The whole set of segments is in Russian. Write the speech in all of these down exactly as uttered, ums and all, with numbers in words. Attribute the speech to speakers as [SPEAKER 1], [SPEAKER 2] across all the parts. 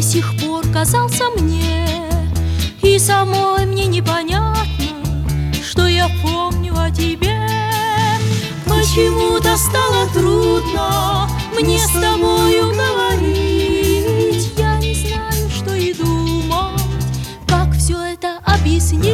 [SPEAKER 1] сих пор казался мне, и самой мне непонятно, что я помню о тебе. Почему-то стало трудно мне с тобою говорить. Я не знаю, что и думать, как все это объяснить.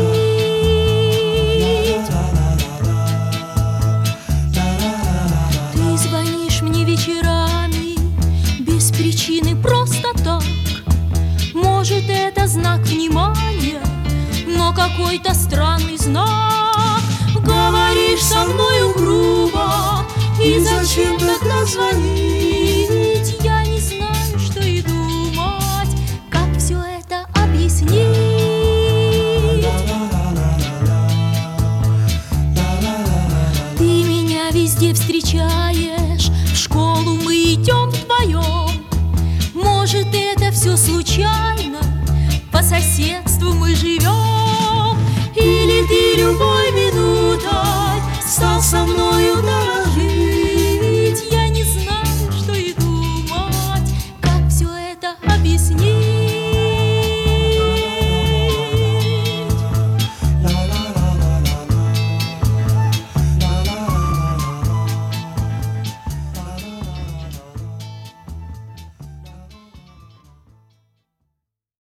[SPEAKER 1] Ты звонишь мне вечерами без причины, просто так. Может, это знак внимания, но какой-то странный знак. Говоришь со мною грубо, и зачем тогда звонить? Я не знаю, что и думать, как все это объяснить. Ты меня везде встречаешь, в школу мы идем вдвоем. Может, это все случайно, по соседству мы живем. Или ты любой